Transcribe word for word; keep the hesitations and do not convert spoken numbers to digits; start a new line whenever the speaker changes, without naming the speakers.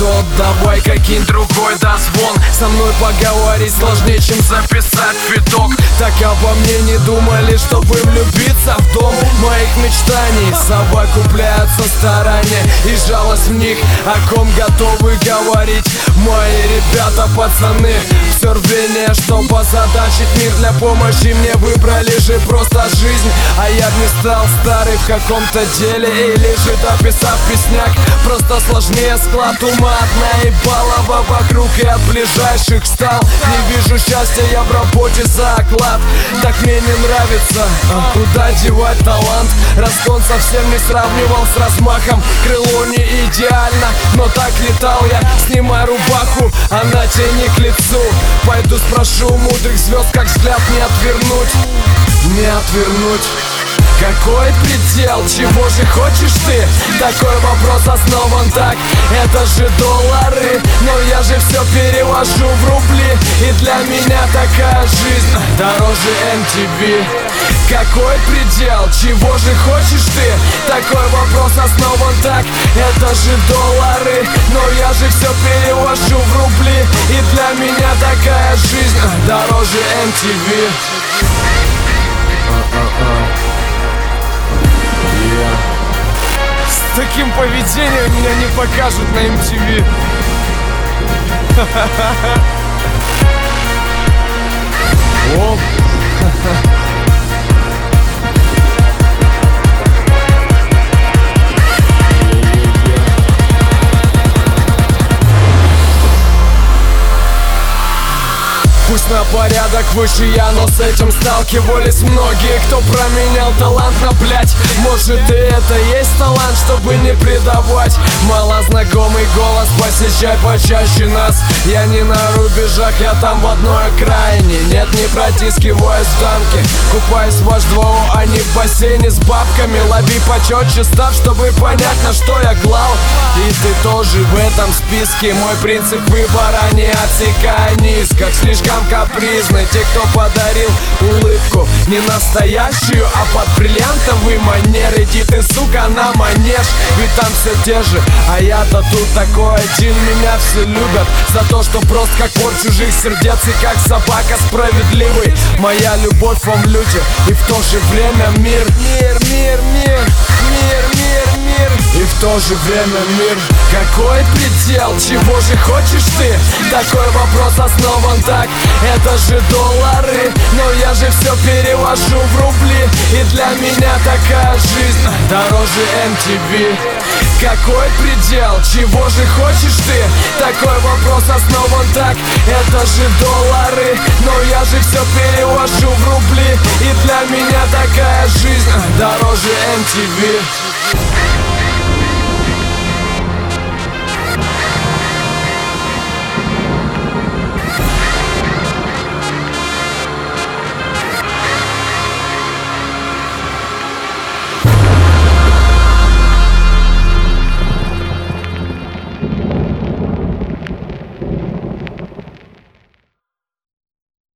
тот, давай-ка кинь другой дозвон. Со мной поговорить сложнее, чем записать фиток. Так обо мне не думали, чтобы влюбиться в дом моих мечтаний. Совокупляются старания и жалость в них, о ком готовы говорить мои ребята, пацаны. Все рвение, чтобы озадачить мир, для помощи мне выбрали же просто жизнь. А я б не стал старый в каком-то деле, или же дописав песняк. Просто сложнее склад ума от наебалова вокруг и от ближайших стал. Не вижу счастья я в работе за оклад, так мне не нравится. А куда девать талант? Разгон совсем не сравнивал с размахом. Крыло не идеально, но так летал я. Снимай рубаху, она тебе не к лицу. Пойду спрошу у мудрых звезд, как взгляд не отвернуть. Не отвернуть. Какой предел, чего же хочешь ты? Такой вопрос основан так, это же доллары. Но я же все перевожу в рубли, и для меня такая жизнь дороже эм ти ви. Какой предел, чего же хочешь ты? Такой вопрос основан так, это же доллары. Но я же все перевожу в рубли, и для меня такая жизнь дороже эм ти ви. С таким поведением меня не покажут на эм ти ви. Оп. Пусть на порядок выше я, но с этим сталкивались многие, кто променял талант на блять. Может и это есть талант, чтобы не предавать. Малознакомый голос, посещай почаще нас. Я не на рубежах, я там в одной окраине. Нет, не протискиваюсь в дамке, купаюсь в ваш двор, а не в бассейне с бабками. Лови почетче став, чтобы понять, на что я клал. И ты тоже в этом списке. Мой принцип выбора: не отсекай низ, как слишком капризны те, кто подарил улыбку не настоящую, а под бриллиантовый манер. Иди ты, сука, на манеж, ведь там все те же, а я-то тут такой один. Меня все любят за то, что просто как вор чужих сердец, и как собака справедливый. Моя любовь вам люди, и в то же время мир. Мир, мир, мир, мир, мир, мир. И в то же время мир. Какой предел, чего же хочешь ты? Такой вопрос основан так, это же доллары. Но я же все перевожу в рубли, и для меня такая жизнь дороже эм ти ви. Какой предел, чего же хочешь ты? Такой вопрос основан так, это же доллары. Но я же все перевожу в рубли, и для меня такая жизнь дороже эм ти ви.